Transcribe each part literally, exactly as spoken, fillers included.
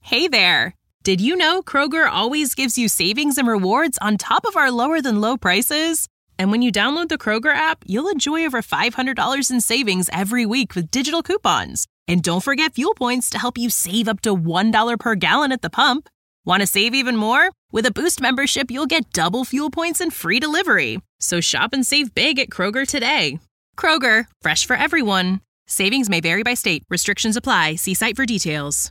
Hey there! Did you know Kroger always gives you savings and rewards on top of our lower-than-low prices? And when you download the Kroger app, you'll enjoy over five hundred dollars in savings every week with digital coupons. And don't forget fuel points to help you save up to one dollar per gallon at the pump. Want to save even more? With a Boost membership, you'll get double fuel points and free delivery. So shop and save big at Kroger today. Kroger, fresh for everyone. Savings may vary by state. Restrictions apply. See site for details.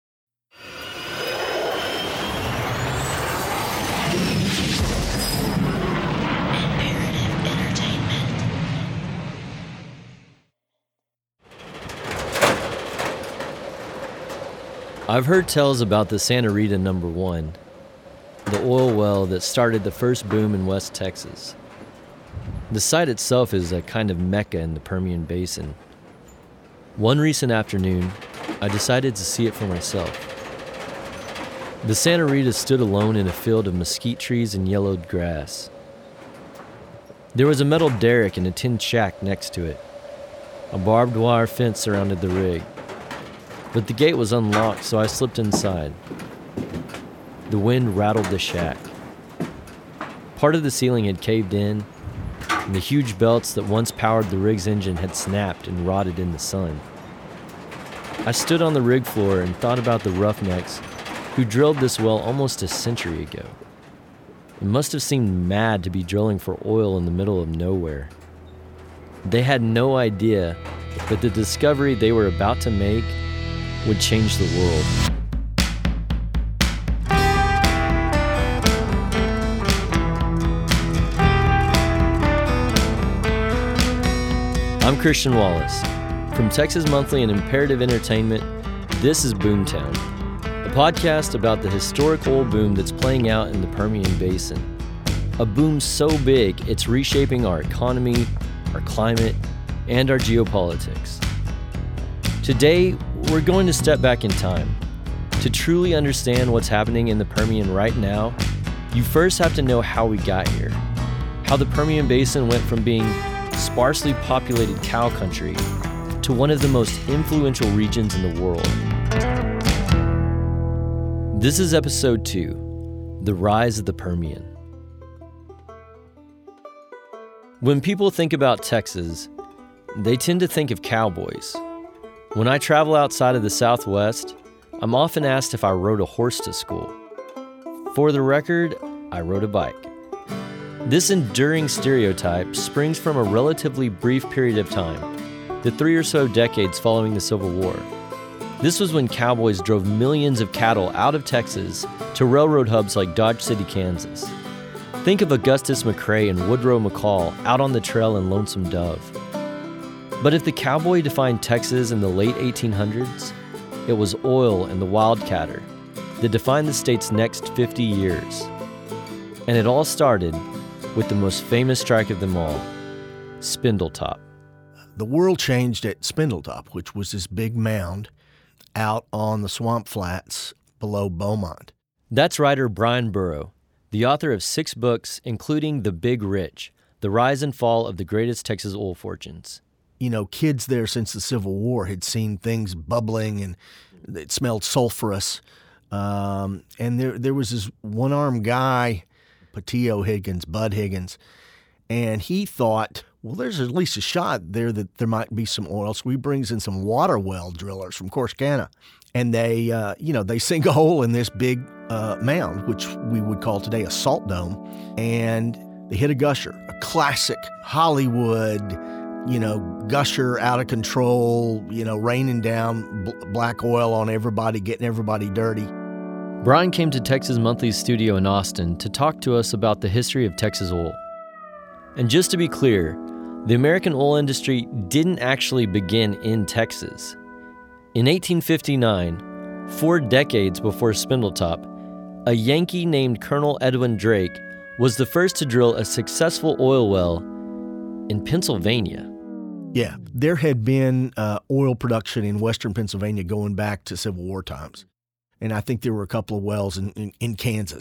I've heard tales about the Santa Rita number one, the oil well that started the first boom in West Texas. The site itself is a kind of mecca in the Permian Basin. One recent afternoon, I decided to see it for myself. The Santa Rita stood alone in a field of mesquite trees and yellowed grass. There was a metal derrick and a tin shack next to it. A barbed wire fence surrounded the rig. But the gate was unlocked, so I slipped inside. The wind rattled the shack. Part of the ceiling had caved in, and the huge belts that once powered the rig's engine had snapped and rotted in the sun. I stood on the rig floor and thought about the roughnecks who drilled this well almost a century ago. It must have seemed mad to be drilling for oil in the middle of nowhere. They had no idea that the discovery they were about to make would change the world. I'm Christian Wallace. From Texas Monthly and Imperative Entertainment, this is Boomtown, a podcast about the historic oil boom that's playing out in the Permian Basin. A boom so big, it's reshaping our economy, our climate, and our geopolitics. Today, we're going to step back in time. To truly understand what's happening in the Permian right now, you first have to know how we got here. How the Permian Basin went from being sparsely populated cow country to one of the most influential regions in the world. This is episode two, The Rise of the Permian. When people think about Texas, they tend to think of cowboys. When I travel outside of the Southwest, I'm often asked if I rode a horse to school. For the record, I rode a bike. This enduring stereotype springs from a relatively brief period of time, the three or so decades following the Civil War. This was when cowboys drove millions of cattle out of Texas to railroad hubs like Dodge City, Kansas. Think of Augustus McCrae and Woodrow McCall out on the trail in Lonesome Dove. But if the cowboy defined Texas in the late eighteen hundreds, it was oil and the wildcatter that defined the state's next fifty years. And it all started with the most famous strike of them all, Spindletop. The world changed at Spindletop, which was this big mound out on the swamp flats below Beaumont. That's writer Brian Burrow, the author of six books, including The Big Rich, The Rise and Fall of the Greatest Texas Oil Fortunes. You know, kids there since the Civil War had seen things bubbling and it smelled sulfurous. Um, and there there was this one-armed guy, Patillo Higgins, Bud Higgins, and he thought, well, there's at least a shot there that there might be some oil. So he brings in some water well drillers from Corsicana. And they, uh, you know, they sink a hole in this big uh, mound, which we would call today a salt dome, and they hit a gusher, a classic Hollywood, you know, gusher out of control, you know, raining down bl- black oil on everybody, getting everybody dirty. Brian came to Texas Monthly's studio in Austin to talk to us about the history of Texas oil. And just to be clear, the American oil industry didn't actually begin in Texas. In eighteen fifty-nine, four decades before Spindletop, a Yankee named Colonel Edwin Drake was the first to drill a successful oil well in Pennsylvania. Yeah, there had been uh, oil production in western Pennsylvania going back to Civil War times. And I think there were a couple of wells in, in, in Kansas.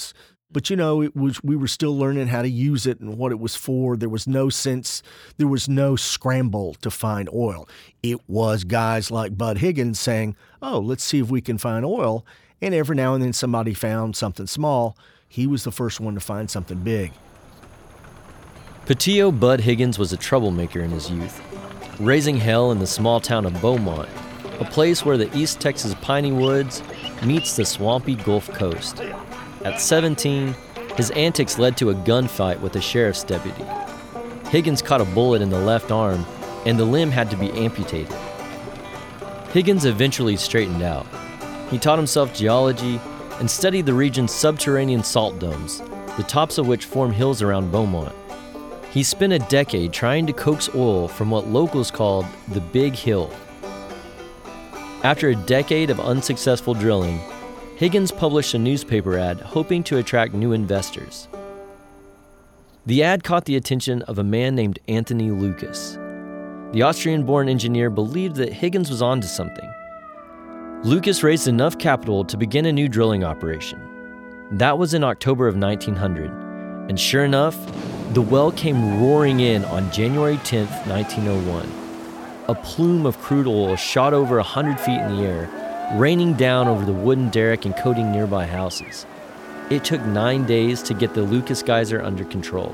But, you know, it was we were still learning how to use it and what it was for. There was no sense, there was no scramble to find oil. It was guys like Bud Higgins saying, oh, let's see if we can find oil. And every now and then somebody found something small. He was the first one to find something big. Patillo Bud Higgins was a troublemaker in his youth, raising hell in the small town of Beaumont, a place where the East Texas piney woods meets the swampy Gulf Coast. At seventeen, his antics led to a gunfight with a sheriff's deputy. Higgins caught a bullet in the left arm, and the limb had to be amputated. Higgins eventually straightened out. He taught himself geology and studied the region's subterranean salt domes, the tops of which form hills around Beaumont. He spent a decade trying to coax oil from what locals called the Big Hill. After a decade of unsuccessful drilling, Higgins published a newspaper ad hoping to attract new investors. The ad caught the attention of a man named Anthony Lucas. The Austrian-born engineer believed that Higgins was onto something. Lucas raised enough capital to begin a new drilling operation. That was in October of nineteen hundred, and sure enough, the well came roaring in on January tenth, nineteen oh one. A plume of crude oil shot over one hundred feet in the air, raining down over the wooden derrick and coating nearby houses. It took nine days to get the Lucas geyser under control.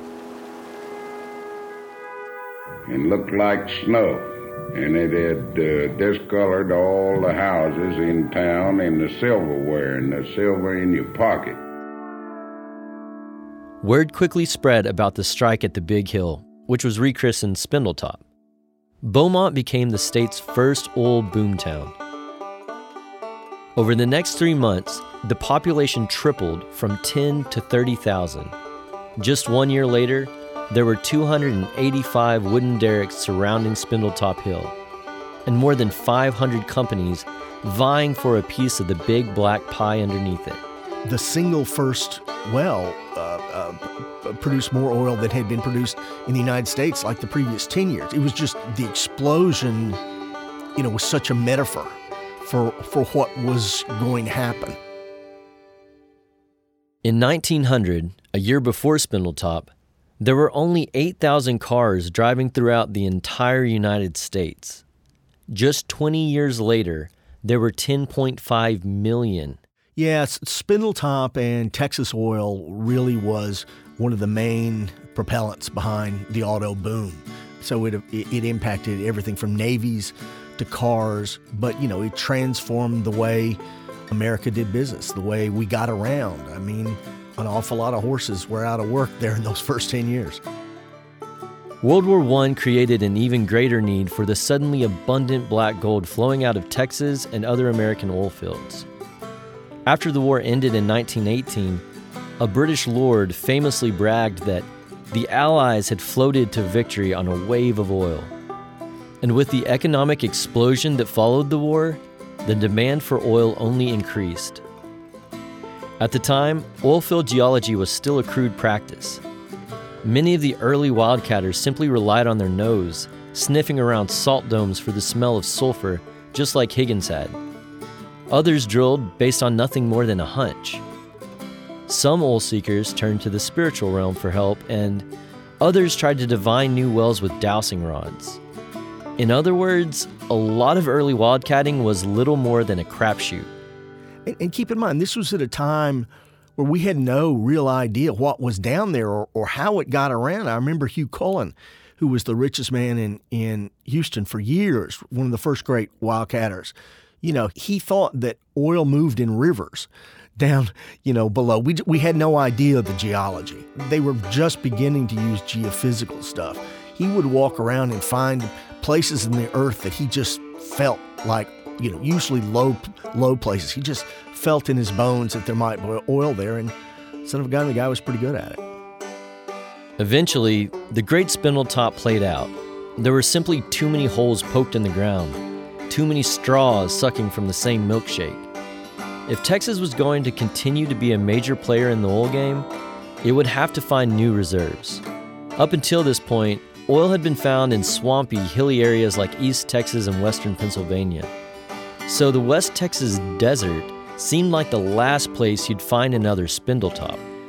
It looked like snow, and it had uh, discolored all the houses in town and the silverware and the silver in your pocket. Word quickly spread about the strike at the Big Hill, which was rechristened Spindletop. Beaumont became the state's first oil boomtown. Over the next three months, the population tripled from ten to thirty thousand. Just one year later, there were two hundred eighty-five wooden derricks surrounding Spindletop Hill, and more than five hundred companies vying for a piece of the big black pie underneath it. The single first well uh, uh, produced more oil than had been produced in the United States like the previous ten years. It was just the explosion, you know, was such a metaphor for for what was going to happen. In nineteen hundred, a year before Spindletop, there were only eight thousand cars driving throughout the entire United States. Just twenty years later, there were ten point five million. Yes, Spindletop and Texas Oil really was one of the main propellants behind the auto boom. So it it impacted everything from navies to cars, but, you know, it transformed the way America did business, the way we got around. I mean, an awful lot of horses were out of work there in those first ten years. World War One created an even greater need for the suddenly abundant black gold flowing out of Texas and other American oil fields. After the war ended in nineteen eighteen, a British lord famously bragged that the Allies had floated to victory on a wave of oil. And with the economic explosion that followed the war, the demand for oil only increased. At the time, oilfield geology was still a crude practice. Many of the early wildcatters simply relied on their nose, sniffing around salt domes for the smell of sulfur, just like Higgins had. Others drilled based on nothing more than a hunch. Some oil seekers turned to the spiritual realm for help, and others tried to divine new wells with dowsing rods. In other words, a lot of early wildcatting was little more than a crapshoot. And, and keep in mind, this was at a time where we had no real idea what was down there or, or how it got around. I remember Hugh Cullen, who was the richest man in, in Houston for years, one of the first great wildcatters. You know, he thought that oil moved in rivers down, you know, below. We, we had no idea of the geology. They were just beginning to use geophysical stuff. He would walk around and find places in the earth that he just felt like, you know, usually low low places. He just felt in his bones that there might be oil there, and son of a gun, the guy was pretty good at it. Eventually, the Great Spindletop played out. There were simply too many holes poked in the ground, too many straws sucking from the same milkshake. If Texas was going to continue to be a major player in the oil game, it would have to find new reserves. Up until this point, oil had been found in swampy, hilly areas like East Texas and western Pennsylvania. So the West Texas desert seemed like the last place you'd find another Spindletop,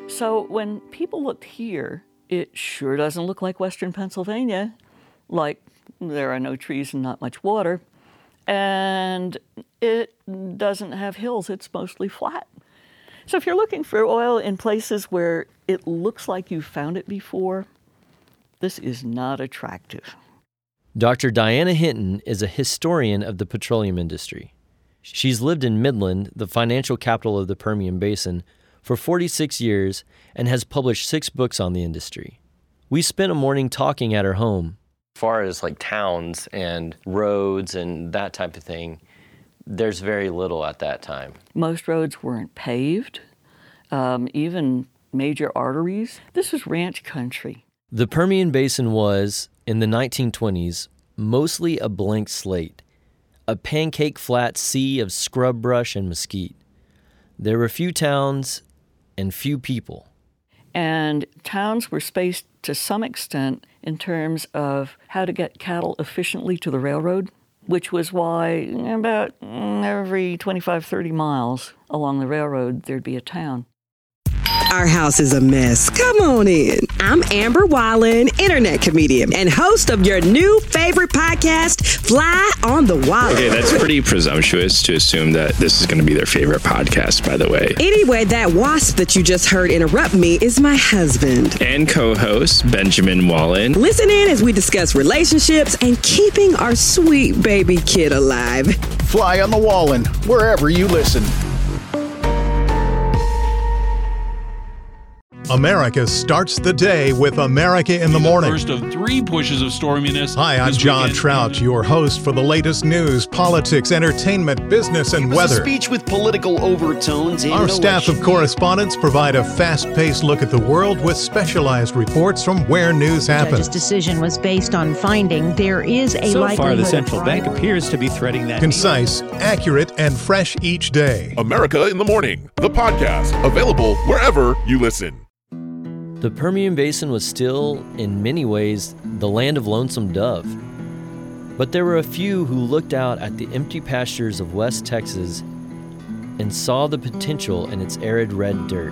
So when people looked here, it sure doesn't look like Western Pennsylvania, like there are no trees and not much water, and it doesn't have hills, it's mostly flat. So if you're looking for oil in places where it looks like you've found it before, this is not attractive. Doctor Diana Hinton is a historian of the petroleum industry. She's lived in Midland, the financial capital of the Permian Basin, for forty-six years and has published six books on the industry. We spent a morning talking at her home. As far as like towns and roads and that type of thing, there's very little at that time. Most roads weren't paved, um, even major arteries. This was ranch country. The Permian Basin was, in the nineteen twenties, mostly a blank slate, a pancake flat sea of scrub brush and mesquite. There were few towns and few people. And towns were spaced to some extent in terms of how to get cattle efficiently to the railroad, which was why about every twenty-five, thirty miles along the railroad, there'd be a town. Our house is a mess. Come on in. I'm Amber Wallen, internet comedian and host of your new favorite podcast, Fly on the Wall. Okay, that's pretty presumptuous to assume that this is going to be their favorite podcast, by the way. Anyway, that wasp that you just heard interrupt me is my husband. And co-host, Benjamin Wallen. Listen in as we discuss relationships and keeping our sweet baby kid alive. Fly on the Wallen, wherever you listen. America starts the day with America in the Morning. First of three pushes of storminess. Hi, I'm John weekend. Trout, your host for the latest news, politics, entertainment, business, and it was weather. A speech with political overtones. And Our staff of correspondents provide a fast-paced look at the world with specialized reports from where news happens. The judge's decision was based on finding there is a so likelihood. So far, the central bank appears to be threading that. Concise, accurate, and fresh each day. America in the Morning, the podcast, available wherever you listen. The Permian Basin was still, in many ways, the land of Lonesome Dove. But there were a few who looked out at the empty pastures of West Texas and saw the potential in its arid red dirt.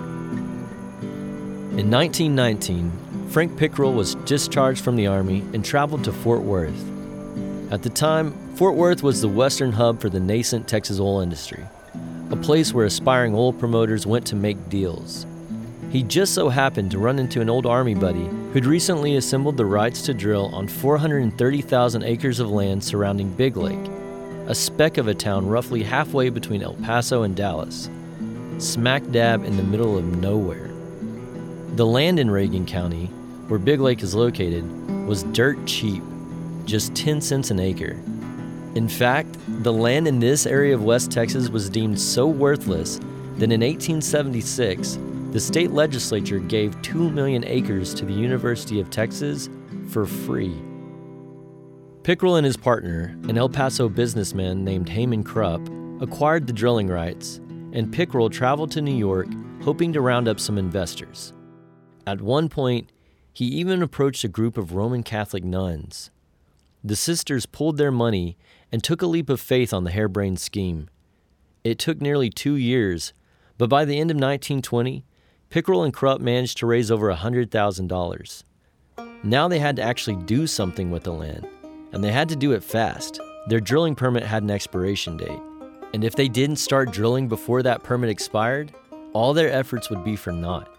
In nineteen nineteen, Frank Pickerel was discharged from the Army and traveled to Fort Worth. At the time, Fort Worth was the western hub for the nascent Texas oil industry, a place where aspiring oil promoters went to make deals. He just so happened to run into an old Army buddy who'd recently assembled the rights to drill on four hundred thirty thousand acres of land surrounding Big Lake, a speck of a town roughly halfway between El Paso and Dallas, smack dab in the middle of nowhere. The land in Reagan County, where Big Lake is located, was dirt cheap, just ten cents an acre. In fact, the land in this area of West Texas was deemed so worthless that in eighteen seventy-six, the state legislature gave two million acres to the University of Texas for free. Pickerel and his partner, an El Paso businessman named Heyman Krupp, acquired the drilling rights, and Pickerel traveled to New York hoping to round up some investors. At one point, he even approached a group of Roman Catholic nuns. The sisters pulled their money and took a leap of faith on the harebrained scheme. It took nearly two years, but by the end of nineteen twenty, Pickerel and Krupp managed to raise over one hundred thousand dollars. Now they had to actually do something with the land, and they had to do it fast. Their drilling permit had an expiration date, and if they didn't start drilling before that permit expired, all their efforts would be for naught.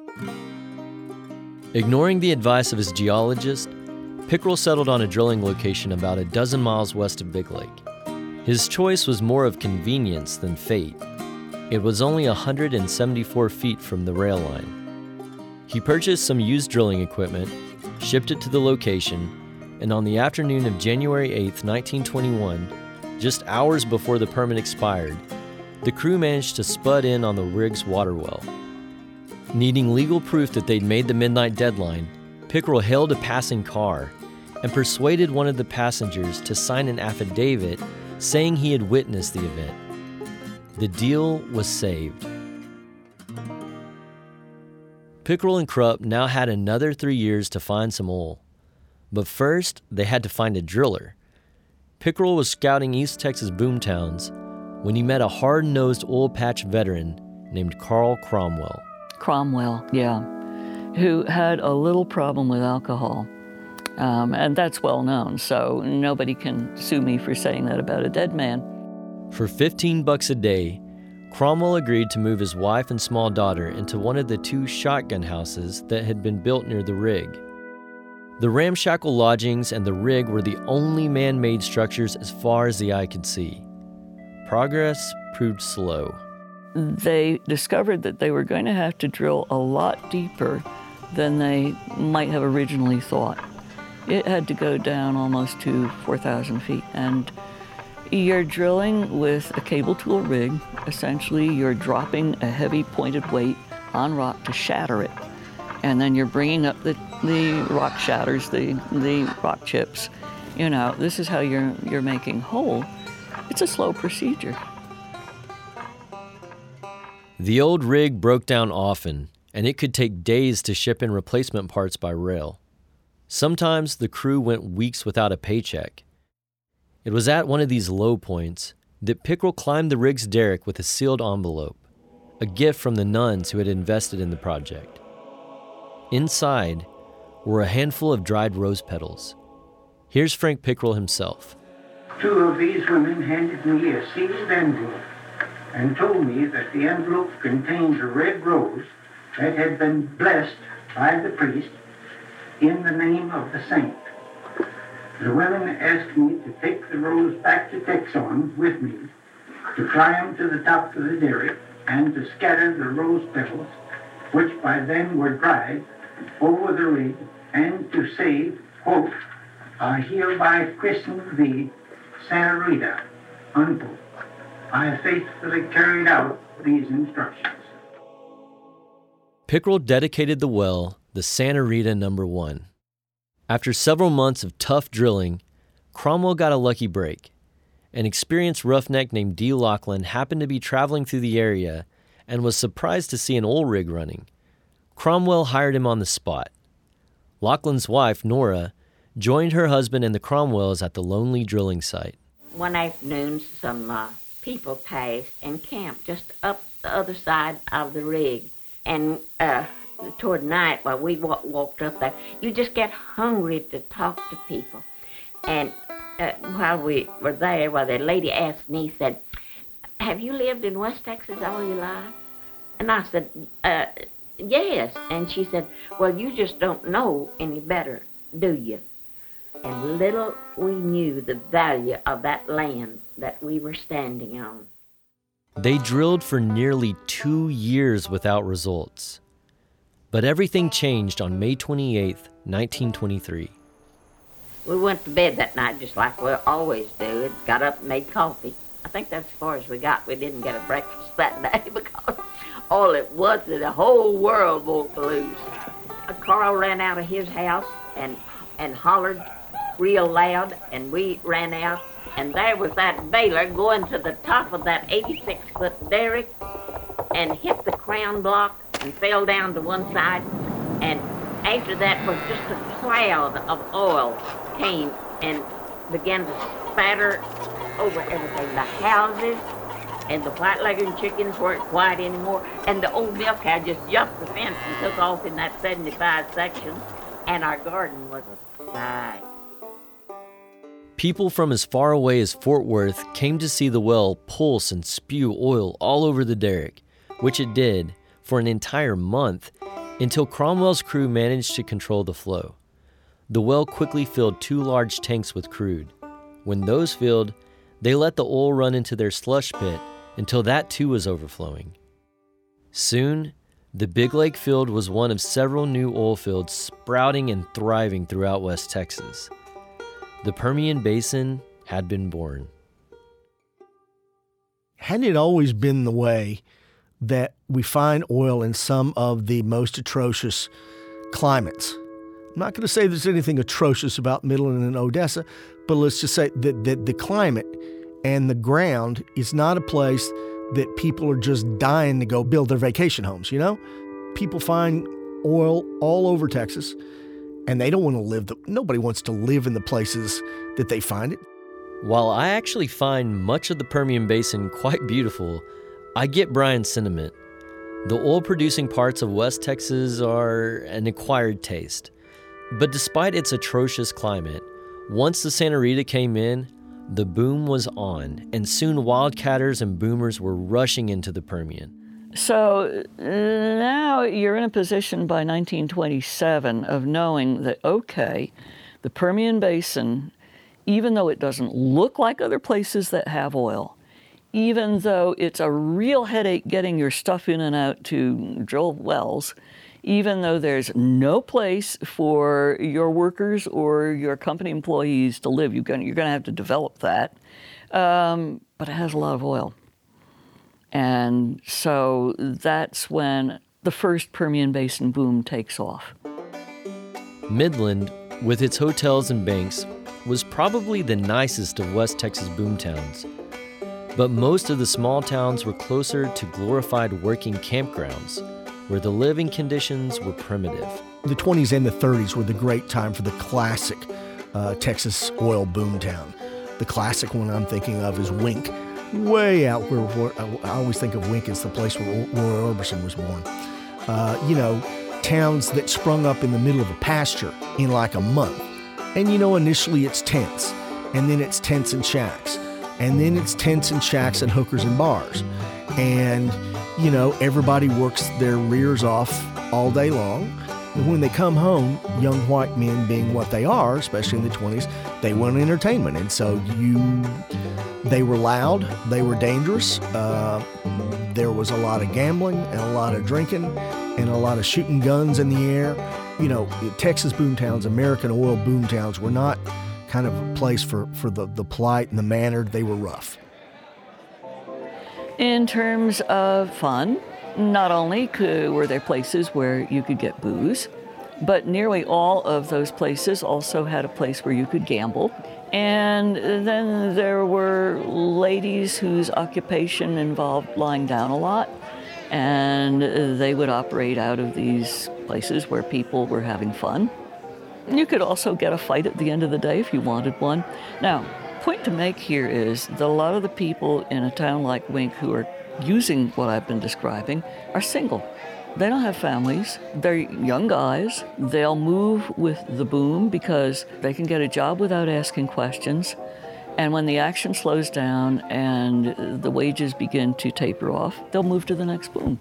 Ignoring the advice of his geologist, Pickerel settled on a drilling location about a dozen miles west of Big Lake. His choice was more of convenience than fate. It was only one hundred seventy-four feet from the rail line. He purchased some used drilling equipment, shipped it to the location, and on the afternoon of January eighth, nineteen twenty-one, just hours before the permit expired, the crew managed to spud in on the rig's water well. Needing legal proof that they'd made the midnight deadline, Pickerel hailed a passing car and persuaded one of the passengers to sign an affidavit saying he had witnessed the event. The deal was saved. Pickerel and Krupp now had another three years to find some oil. But first, they had to find a driller. Pickerel was scouting East Texas boomtowns when he met a hard-nosed oil patch veteran named Carl Cromwell. Cromwell, yeah, who had a little problem with alcohol. Um, and that's well known, so nobody can sue me for saying that about a dead man. For fifteen bucks a day, Cromwell agreed to move his wife and small daughter into one of the two shotgun houses that had been built near the rig. The ramshackle lodgings and the rig were the only man-made structures as far as the eye could see. Progress proved slow. They discovered that they were going to have to drill a lot deeper than they might have originally thought. It had to go down almost to four thousand feet, and you're drilling with a cable tool rig. Essentially, you're dropping a heavy pointed weight on rock to shatter it, and then you're bringing up the, the rock shatters, the, the rock chips. You know, this is how you're, you're making hole. It's a slow procedure. The old rig broke down often, and it could take days to ship in replacement parts by rail. Sometimes the crew went weeks without a paycheck. It was at one of these low points that Pickrell climbed the rig's derrick with a sealed envelope, a gift from the nuns who had invested in the project. Inside were a handful of dried rose petals. Here's Frank Pickrell himself. Two of these women handed me a sealed envelope and told me that the envelope contains a red rose that had been blessed by the priest in the name of the saint. The women asked me to take the rose back to Texon with me, to climb to the top of the derrick, and to scatter the rose petals, which by then were dried, over the rig, and to say, quote, I hereby christen thee Santa Rita, unquote. I faithfully carried out these instructions. Pickrell dedicated the well the Santa Rita number one. After several months of tough drilling, Cromwell got a lucky break. An experienced roughneck named D. Laughlin happened to be traveling through the area and was surprised to see an oil rig running. Cromwell hired him on the spot. Laughlin's wife, Nora, joined her husband and the Cromwells at the lonely drilling site. One afternoon, some uh, people passed and camped just up the other side of the rig. And uh, toward night, while we w- walked up there, you just get hungry to talk to people. And uh, while we were there, well, the lady asked me, said, have you lived in West Texas all your life? And I said, uh, yes. And she said, well, you just don't know any better, do you? And little we knew the value of that land that we were standing on. They drilled for nearly two years without results. But everything changed on May twenty-eighth, nineteen twenty-three. We went to bed that night just like we always do. And got up and made coffee. I think that's as far as we got. We didn't get a breakfast that day because all it was is the whole world broke loose. Carl ran out of his house and and hollered real loud, and we ran out, and there was that baler going to the top of that eighty-six foot derrick and hit the crown block and fell down to one side, and after that was just a cloud of oil came and began to spatter over everything. The houses and the white leghorn chickens weren't white anymore, and the old milk cow just jumped the fence and took off in that seventy-five section, and our garden was a sight. People from as far away as Fort Worth came to see the well pulse and spew oil all over the derrick, which it did for an entire month until Cromwell's crew managed to control the flow. The well quickly filled two large tanks with crude. When those filled, they let the oil run into their slush pit until that too was overflowing. Soon, the Big Lake field was one of several new oil fields sprouting and thriving throughout West Texas. The Permian Basin had been born. Hadn't it always been the way that we find oil in some of the most atrocious climates? I'm not going to say there's anything atrocious about Midland and Odessa, but let's just say that, that the climate and the ground is not a place that people are just dying to go build their vacation homes, you know? People find oil all over Texas, and they don't want to live, the, nobody wants to live in the places that they find it. While I actually find much of the Permian Basin quite beautiful, I get Brian's sentiment. The oil-producing parts of West Texas are an acquired taste. But despite its atrocious climate, once the Santa Rita came in, the boom was on, and soon wildcatters and boomers were rushing into the Permian. So uh, now you're in a position by nineteen twenty-seven of knowing that, okay, the Permian Basin, even though it doesn't look like other places that have oil, even though it's a real headache getting your stuff in and out to drill wells, even though there's no place for your workers or your company employees to live, you're going you're going to have to develop that. Um, but it has a lot of oil. And so that's when the first Permian Basin boom takes off. Midland, with its hotels and banks, was probably the nicest of West Texas boomtowns. But most of the small towns were closer to glorified working campgrounds, where the living conditions were primitive. The twenties and the thirties were the great time for the classic uh, Texas oil boomtown. The classic one I'm thinking of is Wink, way out where, where I always think of Wink as the place where Roy Orbison was born. Uh, you know, towns that sprung up in the middle of a pasture in like a month. And you know, initially it's tents, and then it's tents and shacks, and then it's tents and shacks and hookers and bars. And, you know, everybody works their rears off all day long. And when they come home, young white men being what they are, especially in the twenties, they want entertainment. And so you, they were loud, they were dangerous. Uh, there was a lot of gambling and a lot of drinking and a lot of shooting guns in the air. You know, Texas boomtowns, American oil boomtowns were not kind of a place for, for the, the polite and the mannered. They were rough. In terms of fun, not only could, were there places where you could get booze, but nearly all of those places also had a place where you could gamble. And then there were ladies whose occupation involved lying down a lot, and they would operate out of these places where people were having fun. You could also get a fight at the end of the day if you wanted one. Now, point to make here is that a lot of the people in a town like Wink who are using what I've been describing are single. They don't have families. They're young guys. They'll move with the boom because they can get a job without asking questions. And when the action slows down and the wages begin to taper off, they'll move to the next boom.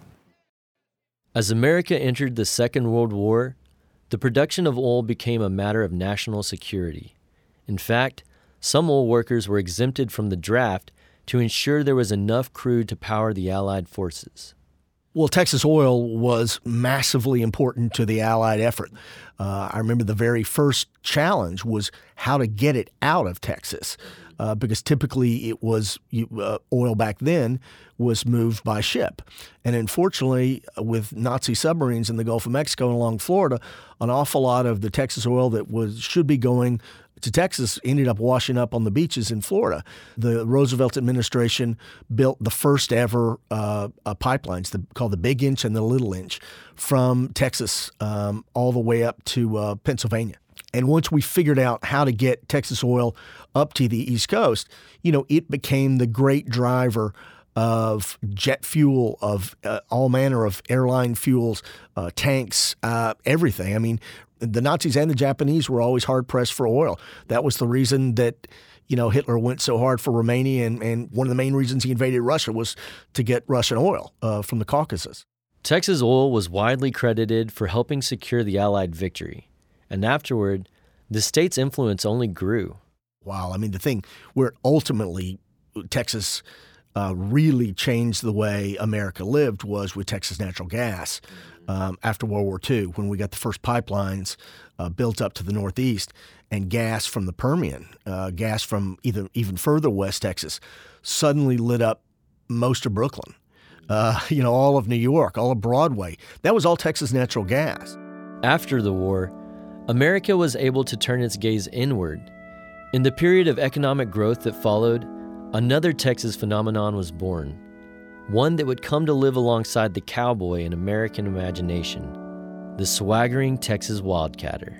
As America entered the Second World War, the production of oil became a matter of national security. In fact, some oil workers were exempted from the draft to ensure there was enough crude to power the Allied forces. Well, Texas oil was massively important to the Allied effort. Uh, I remember the very first challenge was how to get it out of Texas, uh, because typically it was uh, oil back then was moved by ship. And unfortunately, with Nazi submarines in the Gulf of Mexico and along Florida, an awful lot of the Texas oil that was should be going to Texas ended up washing up on the beaches in Florida. The Roosevelt administration built the first ever uh, uh, pipelines the, called the Big Inch and the Little Inch from Texas um, all the way up to uh, Pennsylvania. And once we figured out how to get Texas oil up to the East Coast, you know, it became the great driver of jet fuel, of uh, all manner of airline fuels, uh, tanks, uh, everything. I mean, the Nazis and the Japanese were always hard-pressed for oil. That was the reason that, you know, Hitler went so hard for Romania, and, and one of the main reasons he invaded Russia was to get Russian oil uh, from the Caucasus. Texas oil was widely credited for helping secure the Allied victory, and afterward, the state's influence only grew. Wow, I mean, the thing where ultimately Texas uh, really changed the way America lived was with Texas natural gas. Um, after World War Two, when we got the first pipelines uh, built up to the Northeast, and gas from the Permian, uh, gas from either even further west Texas, suddenly lit up most of Brooklyn, uh, you know, all of New York, all of Broadway. That was all Texas natural gas. After the war, America was able to turn its gaze inward. In the period of economic growth that followed, another Texas phenomenon was born. One that would come to live alongside the cowboy in American imagination, the swaggering Texas wildcatter.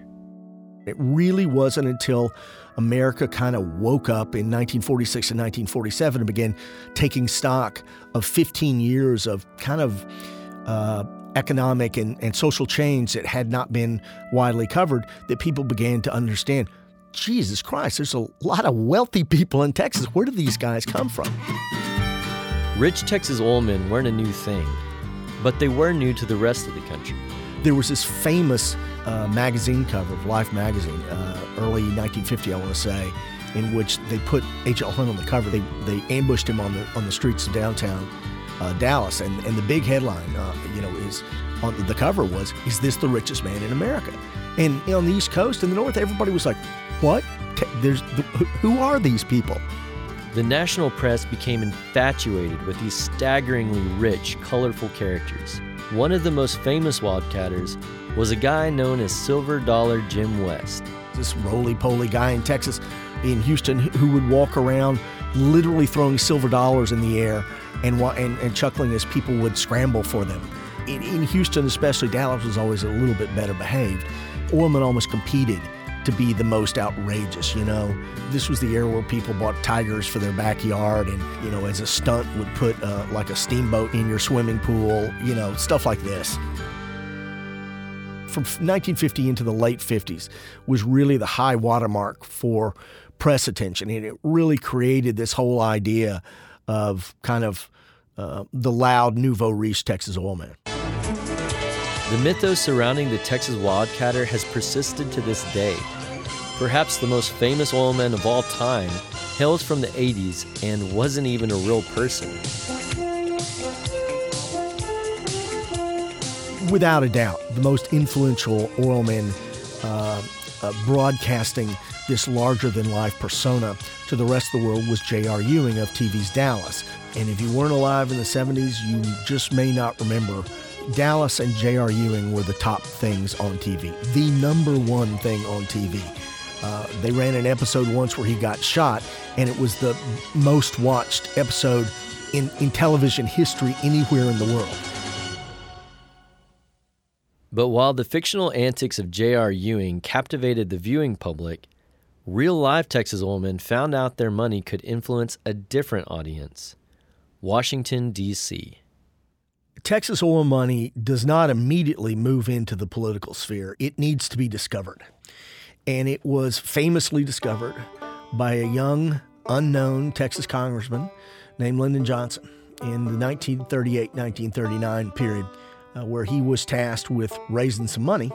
It really wasn't until America kind of woke up in nineteen forty-six and nineteen forty-seven and began taking stock of fifteen years of kind of uh, economic and, and social change that had not been widely covered, that people began to understand, Jesus Christ, there's a lot of wealthy people in Texas. Where do these guys come from? Rich Texas oilmen weren't a new thing, but they were new to the rest of the country. There was this famous uh, magazine cover of Life magazine, uh, early nineteen fifty, I want to say, in which they put H L Hunt on the cover. They they ambushed him on the on the streets of downtown uh, Dallas, and and the big headline, uh, you know, is on the cover was, "Is this the richest man in America?" And you know, on the East Coast and the North, everybody was like, "What? There's who are these people?" The national press became infatuated with these staggeringly rich, colorful characters. One of the most famous wildcatters was a guy known as Silver Dollar Jim West. This roly-poly guy in Texas, in Houston, who would walk around literally throwing silver dollars in the air and and, and chuckling as people would scramble for them. In, in Houston, especially, Dallas was always a little bit better behaved. Oilmen almost competed to be the most outrageous, you know. This was the era where people bought tigers for their backyard and, you know, as a stunt would put uh, like a steamboat in your swimming pool, you know, stuff like this. From nineteen fifty into the late fifties was really the high watermark for press attention, and it really created this whole idea of kind of uh, the loud nouveau riche Texas oilman. The mythos surrounding the Texas wildcatter has persisted to this day. Perhaps the most famous oilman of all time hails from the eighties and wasn't even a real person. Without a doubt, the most influential oilman uh, uh, broadcasting this larger-than-life persona to the rest of the world was J R. Ewing of T V's Dallas. And if you weren't alive in the seventies, you just may not remember Dallas and J R. Ewing were the top things on T V, the number one thing on T V. Uh, they ran an episode once where he got shot, and it was the most watched episode in, in television history anywhere in the world. But while the fictional antics of J R. Ewing captivated the viewing public, real-life Texas oilmen found out their money could influence a different audience: Washington, D C Texas oil money does not immediately move into the political sphere. It needs to be discovered. And it was famously discovered by a young, unknown Texas congressman named Lyndon Johnson in the nineteen thirty-eight nineteen thirty-nine period, uh, where he was tasked with raising some money.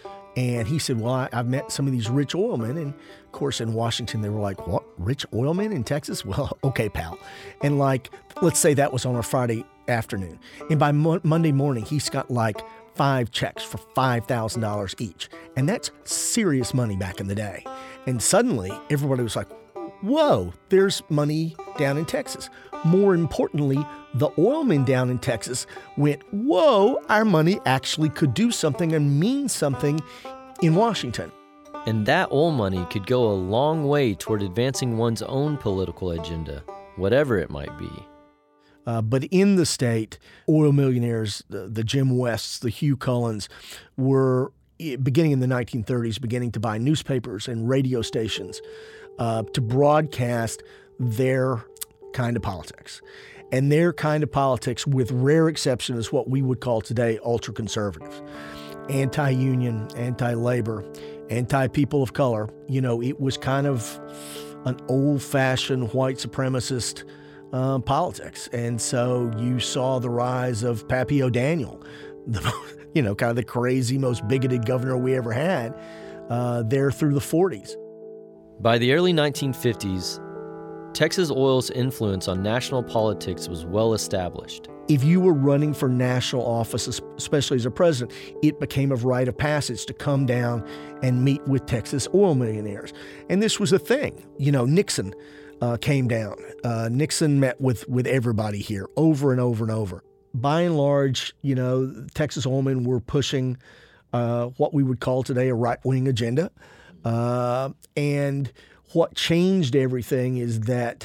And he said, well, I, I've met some of these rich oilmen. And, of course, in Washington, they were like, what, rich oilmen in Texas? Well, okay, pal. And, like, let's say that was on a Friday afternoon. And by mo- Monday morning, he's got, like, five checks for five thousand dollars each. And that's serious money back in the day. And suddenly, everybody was like, whoa, there's money down in Texas. More importantly, the oilmen down in Texas went, whoa, our money actually could do something and mean something in Washington. And that oil money could go a long way toward advancing one's own political agenda, whatever it might be. Uh, but in the state, oil millionaires, the, the Jim Wests, the Hugh Cullens, were, beginning in the nineteen thirties, beginning to buy newspapers and radio stations uh, to broadcast their kind of politics. And their kind of politics, with rare exception, is what we would call today ultra-conservative. Anti-union, anti-labor, anti-people of color. You know, it was kind of an old-fashioned white supremacist uh, politics. And so you saw the rise of Pappy O'Daniel, the, you know, kind of the crazy, most bigoted governor we ever had, uh, there through the forties. By the early nineteen fifties, Texas oil's influence on national politics was well established. If you were running for national office, especially as a president, it became a rite of passage to come down and meet with Texas oil millionaires. And this was a thing. You know, Nixon uh, came down. Uh, Nixon met with, with everybody here over and over and over. By and large, you know, Texas oilmen were pushing uh, what we would call today a right-wing agenda. Uh, and what changed everything is that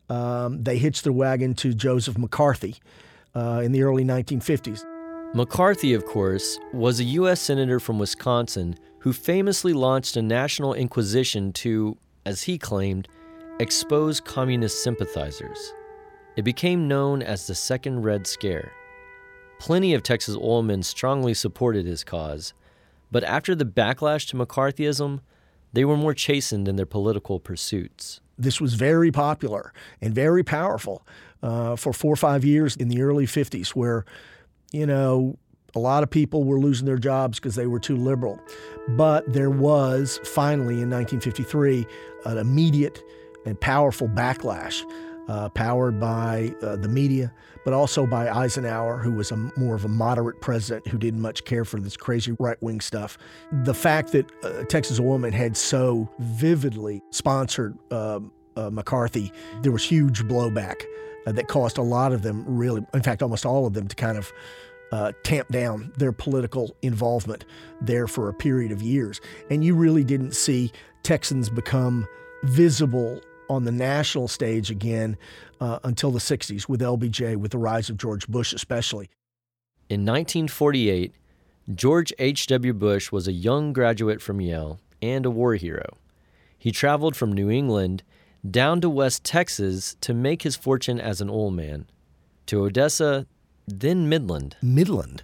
um, they hitched their wagon to Joseph McCarthy uh, in the early nineteen fifties. McCarthy, of course, was a U S senator from Wisconsin who famously launched a national inquisition to, as he claimed, expose communist sympathizers. It became known as the Second Red Scare. Plenty of Texas oilmen strongly supported his cause, but after the backlash to McCarthyism, they were more chastened in their political pursuits. This was very popular and very powerful uh, for four or five years in the early fifties, where, you know, a lot of people were losing their jobs because they were too liberal. But there was finally in nineteen fifty-three an immediate and powerful backlash uh, powered by uh, the media, but also by Eisenhower, who was a, more of a moderate president who didn't much care for this crazy right-wing stuff. The fact that uh, Texas Oilmen had so vividly sponsored uh, uh, McCarthy, there was huge blowback uh, that caused a lot of them really, in fact, almost all of them, to kind of uh, tamp down their political involvement there for a period of years. And you really didn't see Texans become visible on the national stage again uh, until the sixties with L B J, with the rise of George Bush especially. In nineteen forty-eight, George H W. Bush was a young graduate from Yale and a war hero. He traveled from New England down to West Texas to make his fortune as an oil man, to Odessa, then Midland. Midland?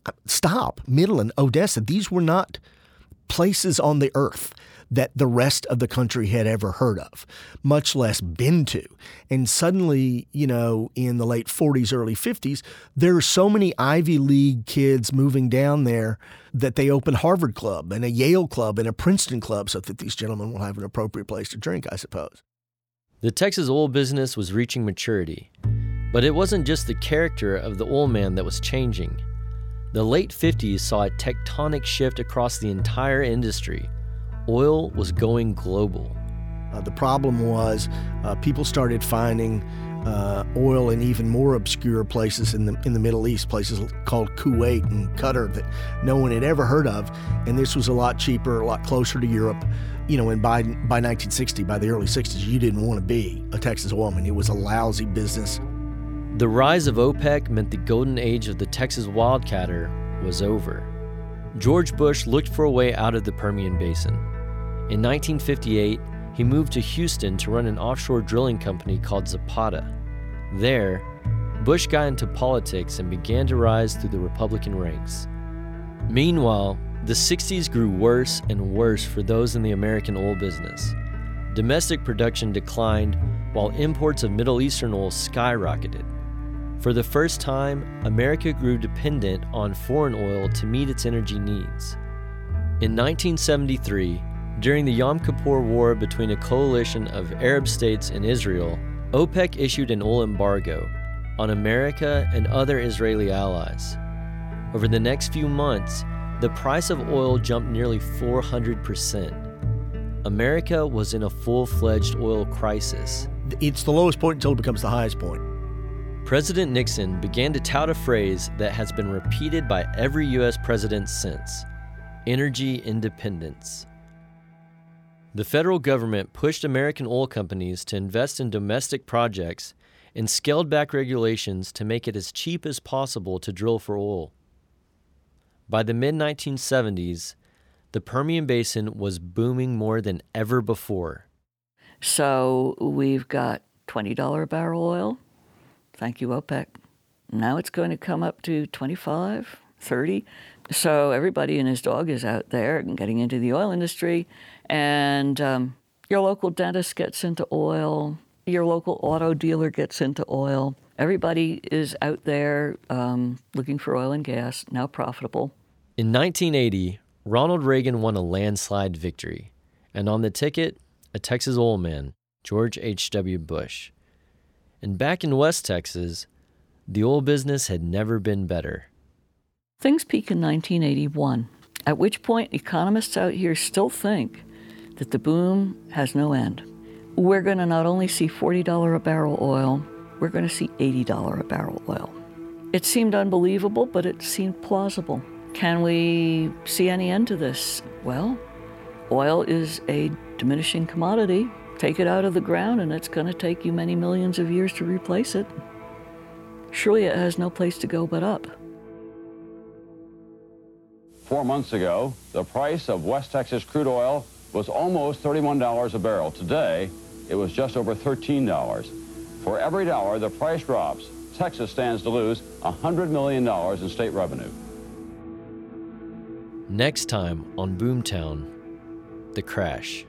Stop. Midland, Odessa, these were not places on the earth that the rest of the country had ever heard of, much less been to. And suddenly, you know, in the late forties, early fifties, there are so many Ivy League kids moving down there that they open Harvard Club and a Yale Club and a Princeton Club so that these gentlemen will have an appropriate place to drink, I suppose. The Texas oil business was reaching maturity, but it wasn't just the character of the oil man that was changing. The late fifties saw a tectonic shift across the entire industry. Oil was going global. Uh, the problem was uh, people started finding uh, oil in even more obscure places in the in the Middle East, places called Kuwait and Qatar that no one had ever heard of. And this was a lot cheaper, a lot closer to Europe. You know, and by, by nineteen sixty, by the early sixties, you didn't want to be a Texas oilman. It was a lousy business. The rise of OPEC meant the golden age of the Texas wildcatter was over. George Bush looked for a way out of the Permian Basin. In nineteen fifty-eight, he moved to Houston to run an offshore drilling company called Zapata. There, Bush got into politics and began to rise through the Republican ranks. Meanwhile, the sixties grew worse and worse for those in the American oil business. Domestic production declined while imports of Middle Eastern oil skyrocketed. For the first time, America grew dependent on foreign oil to meet its energy needs. In nineteen seventy-three, during the Yom Kippur War between a coalition of Arab states and Israel, OPEC issued an oil embargo on America and other Israeli allies. Over the next few months, the price of oil jumped nearly four hundred percent. America was in a full-fledged oil crisis. It's the lowest point until it becomes the highest point. President Nixon began to tout a phrase that has been repeated by every U S president since: energy independence. The federal government pushed American oil companies to invest in domestic projects and scaled back regulations to make it as cheap as possible to drill for oil. By the mid nineteen seventies, the Permian Basin was booming more than ever before. So we've got twenty dollars a barrel oil. Thank you, OPEC. Now it's going to come up to twenty-five, thirty. So everybody and his dog is out there and getting into the oil industry. And um, your local dentist gets into oil. Your local auto dealer gets into oil. Everybody is out there um, looking for oil and gas, now profitable. In nineteen eighty, Ronald Reagan won a landslide victory. And on the ticket, a Texas oil man, George H W. Bush. And back in West Texas, the oil business had never been better. Things peak in nineteen eighty-one, at which point economists out here still think that the boom has no end. We're going to not only see forty dollars a barrel oil, we're going to see eighty dollars a barrel oil. It seemed unbelievable, but it seemed plausible. Can we see any end to this? Well, oil is a diminishing commodity. Take it out of the ground and it's going to take you many millions of years to replace it. Surely it has no place to go but up. Four months ago, the price of West Texas crude oil was almost thirty-one dollars a barrel. Today, it was just over thirteen dollars. For every dollar the price drops, Texas stands to lose one hundred million dollars in state revenue. Next time on Boomtown, The Crash.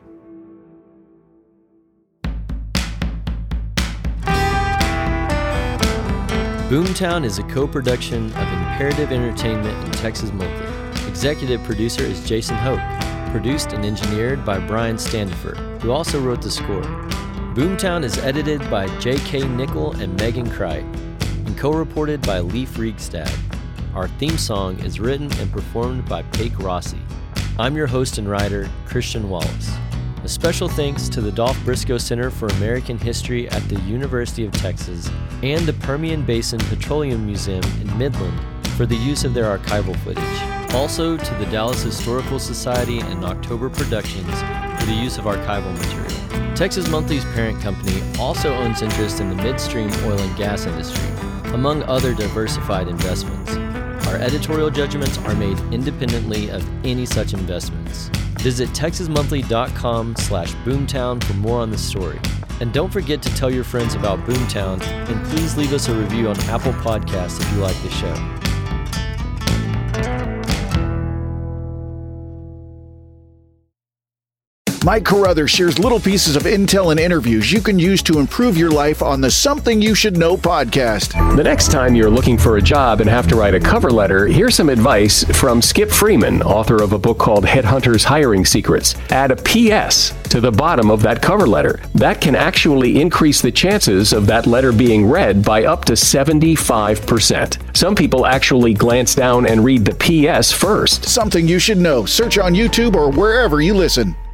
Boomtown is a co-production of Imperative Entertainment and Texas Monthly. Executive producer is Jason Hoke. Produced and engineered by Brian Standifer, who also wrote the score. Boomtown is edited by J K Nickel and Megan Cright, and co-reported by Leif Riegstad. Our theme song is written and performed by Paik Rossi. I'm your host and writer, Christian Wallace. A special thanks to the Dolph Briscoe Center for American History at the University of Texas and the Permian Basin Petroleum Museum in Midland for the use of their archival footage. Also to the Dallas Historical Society and October Productions for the use of archival material. Texas Monthly's parent company also owns interest in the midstream oil and gas industry, among other diversified investments. Our editorial judgments are made independently of any such investments. Visit texas monthly dot com slash boomtown for more on the story. And don't forget to tell your friends about Boomtown, and please leave us a review on Apple Podcasts if you like the show. Mike Carruthers shares little pieces of intel and interviews you can use to improve your life on the Something You Should Know podcast. The next time you're looking for a job and have to write a cover letter, here's some advice from Skip Freeman, author of a book called Headhunters Hiring Secrets. Add a P S to the bottom of that cover letter. That can actually increase the chances of that letter being read by up to seventy-five percent. Some people actually glance down and read the P S first. Something You Should Know. Search on YouTube or wherever you listen.